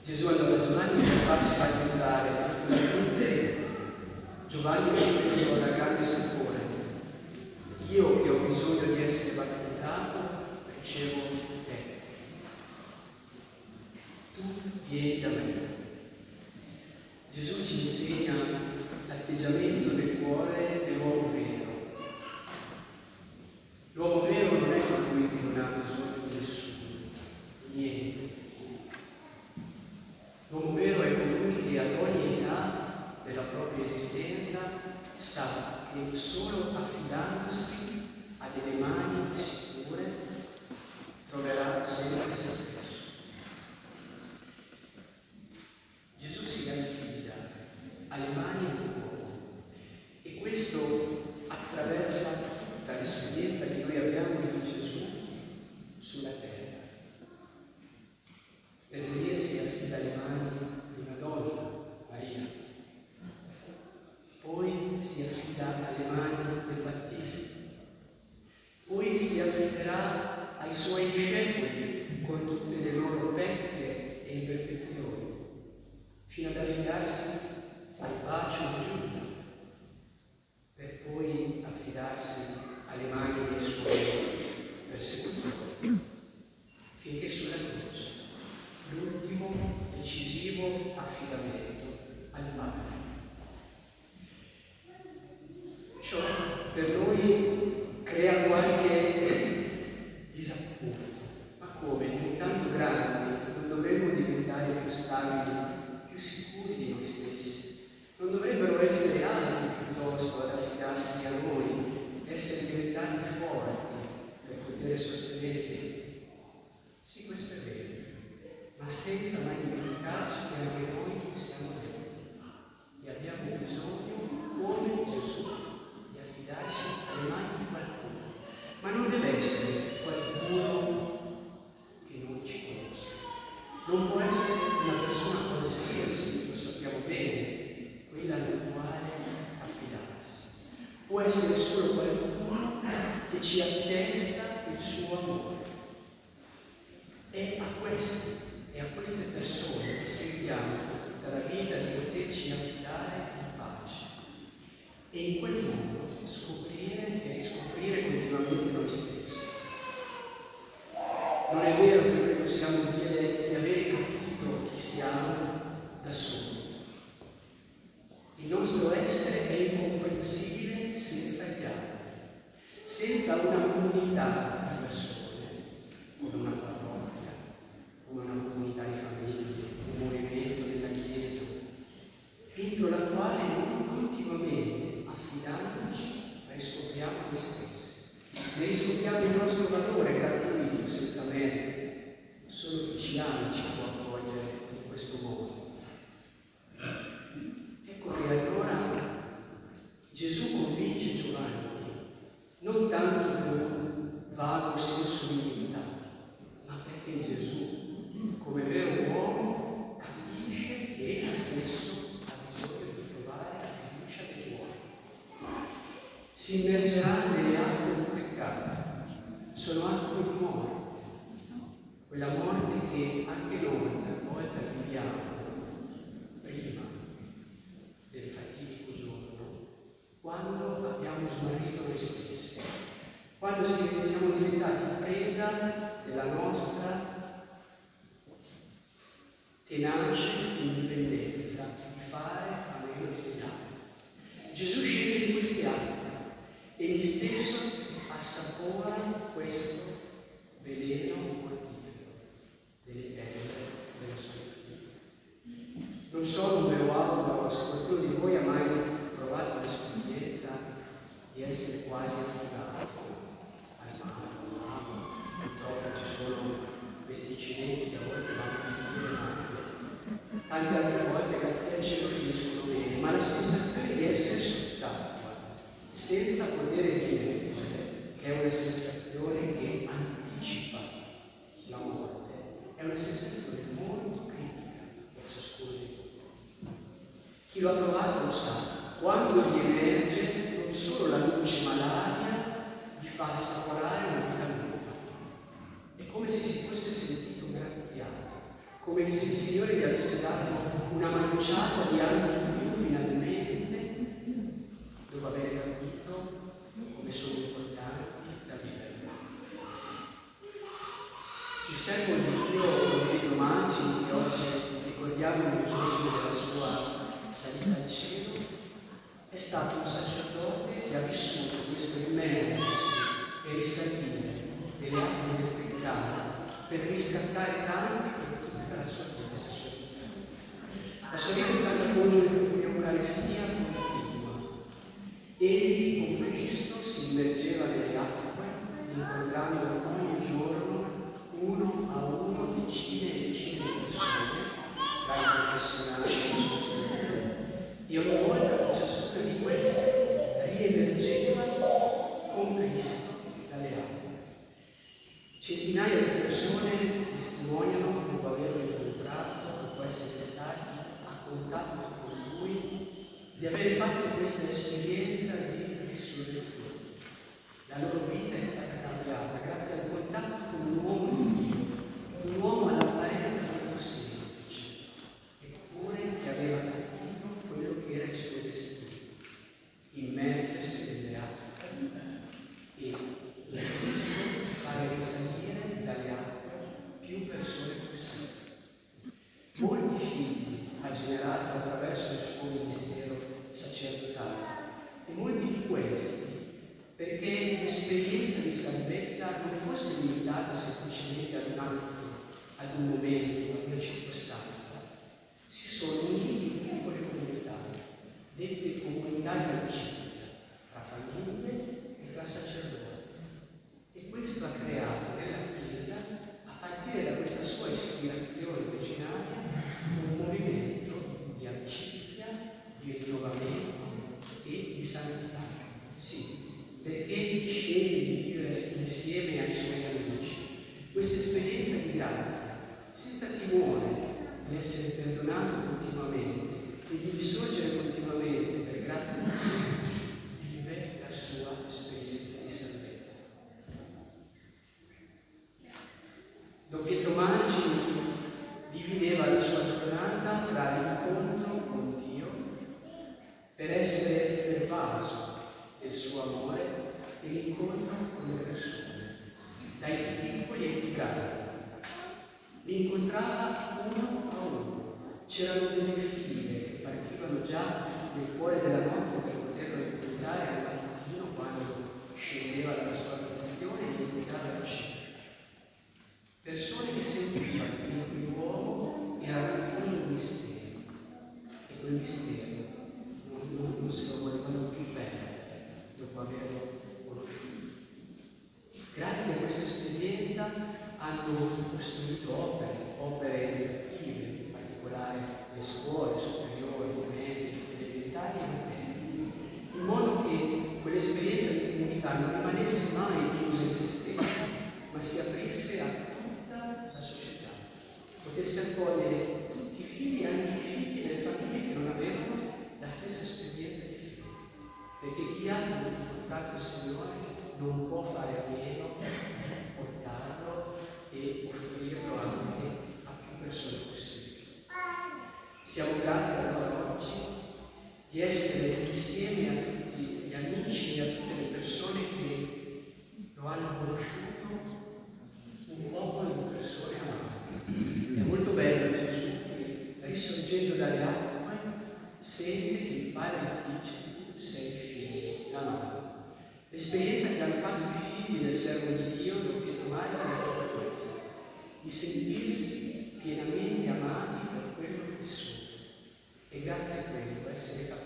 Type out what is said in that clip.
Gesù andò da Giovanni per farsi battezzare. Naturalmente Giovanni rispose con grande stupore: io che ho bisogno di essere battezzato ricevo te. Tu vieni da me. Gesù ci insegna l'atteggiamento del cuore dell'uomo vero. L'uomo vero non è colui che non ha bisogno di nessuno, di niente. L'uomo vero è colui che ad ogni età della propria esistenza sa che solo affidandosi a delle mani sicure troverà sempre se stesso. Gesù si affida alle mani dell'uomo e questo attraversa tutta l'esperienza che noi abbiamo di Gesù sulla terra. Per Elia si affida alle mani di una donna, Maria. Poi si affida alle mani del Battista. Poi si affiderà ai suoi discepoli con tutte le loro pecche e imperfezioni, fino ad affidarsi al bacio di Giuda, per poi affidarsi alle mani dei suoi persecutori, finché sulla croce l'ultimo decisivo affidamento al Padre. Ciò per noi crea qualche disappunto. Ma come? Diventando grandi non dovremmo diventare più stabili, più sicuri di noi stessi? Non dovrebbero essere altri piuttosto ad affidarsi a noi, essere diventati forti per poter sostenere te? Sì, questo è vero, ma senza mai dimenticarci che anche noi siamo deboli e abbiamo bisogno, come Gesù, di affidarci alle mani di qualcuno. Ma non deve essere qualcuno che non ci conosca. Non può essere una persona qualsiasi, lo sappiamo bene, quella alla quale affidarsi. Può essere solo qualcuno che ci attesta il suo amore. E a queste persone che sentiamo tutta la vita di poterci affidare in pace. E in quel modo scoprire e riscoprire continuamente noi stessi. Non è vero che noi possiamo dire di avere capito chi siamo da soli. Il nostro essere è incomprensibile senza gli altri, senza una comunità di persone, come una parrocchia, come una comunità di famiglie, un movimento della Chiesa, entro la quale noi continuamente, affidandoci, riscopriamo noi stessi, ne riscopriamo il nostro valore gratuito, senza merito. Solo chi ci ama ci può accogliere in questo modo. Ecco che allora Gesù convince Giovanni non tanto per un vago senso di unità, ma perché Gesù, come vero uomo, capisce che egli stesso ha bisogno di trovare la fiducia dell'uomo. Si immergerà nelle acque del peccato. Sono acque di morte, quella morte che anche noi talvolta viviamo prima del fatidico giorno, quando abbiamo smarrito noi stessi, quando siamo diventati preda della nostra tenace indipendenza di fare a meno degli altri. Gesù scende di questi acque e egli stesso assapora questo veleno mortifero delle tenebre della solitudine. Non so, non ve lo auguro, se qualcuno di voi ha mai provato l'esperienza di essere quasi affogato al mare, purtroppo ci sono questi incidenti che a volte vanno a finire male, tante altre volte grazie al cielo finiscono bene, ma la sensazione di essere sott'acqua senza poter emergere, che è una sensazione che anticipa la morte, è una sensazione molto critica per ciascuno di noi. Chi lo ha provato lo sa, quando riemerge non solo la luce ma l'aria gli fa assaporare una vita nuova. È come se si fosse sentito graziato, con come se il Signore gli avesse dato una manciata di anni in più finalmente, dopo aver capito come sono importanti da vivere. Il servo di Dio, Pietro Maggi, che oggi ricordiamo il giorno della sua salita al cielo, è stato un sacerdote che ha vissuto questo immergersi e risalire delle acque del peccato per riscattare tanti per tutta la sua vita sacerdotale. La sua vita è stata come un'Eucaristia continua. Egli con Cristo si immergeva nelle acque, incontrando ogni giorno uno a uno decine e decine di persone, tra i professionali e i suoi studenti. E ogni volta ciascuna di queste riemergeva con Cristo dalle acque. Centinaia di persone testimoniano, dopo averlo incontrato, dopo essere stati a contatto con Lui, di avere fatto questa esperienza di risurrezione. La loro vita è stata cambiata grazie al contatto con un uomo di Dio, un uomo all'apparenza molto semplice, eppure che aveva capito quello che era il suo destino, immergersi nelle acque e in Cristo fare risalire dalle acque più persone possibili. Molti figli ha generato attraverso il suo ministero sacerdotale e molti di questi perché l'esperienza di salvezza non fosse limitata semplicemente ad un atto, ad un momento, ad una circostanza. Si sono uniti in piccole comunità, dette comunità di amicizia, tra famiglie e tra sacerdoti. E questo ha creato nella Chiesa, a partire da questa sua ispirazione originaria, un movimento di amicizia, di rinnovamento e di santità. Sì, perché chi sceglie di vivere insieme ai suoi amici questa esperienza di grazia, senza timore di essere perdonato continuamente e di risorgere continuamente per grazia di Dio, vive la sua esperienza di salvezza. Don Pietro Maggi divideva la sua giornata tra l'incontro con Dio per essere pervaso del suo amore e l'incontro con le persone, dai più piccoli ai più grandi. Li incontrava uno a uno. C'erano delle file che partivano già nel cuore della notte per poterlo incontrare al mattino quando scendeva dalla sua abitazione e iniziava la cena. Persone che sentivano che in quell'uomo era racchiuso un mistero e quel mistero non se lo volevano più perdere dopo averlo conosciuto. Grazie a questa esperienza hanno costruito opere educative, in particolare le scuole superiori, medie, elementari e medie, in modo che quell'esperienza di comunità non rimanesse mai chiusa in se stessa, ma si aprisse a tutta la società, potesse accogliere tutti i figli e anche i figli delle famiglie che non avevano la stessa esperienza di figli, perché chi ha incontrato il Signore non può fare a meno di portarlo e offrirlo anche a più persone possibili. Siamo grati allora oggi di essere insieme a tutti gli amici e a tutte le persone che lo hanno conosciuto, un popolo di persone amate. È molto bello Gesù che, risorgendo dalle acque, sente che il Padre gli dice: tu sei figlio amato. L'esperienza che hanno fatto i figli del servo di Dio, Don Pietro Maggi, è stata questa, di sentirsi pienamente amati per quello che sono e grazie a quello essere capaci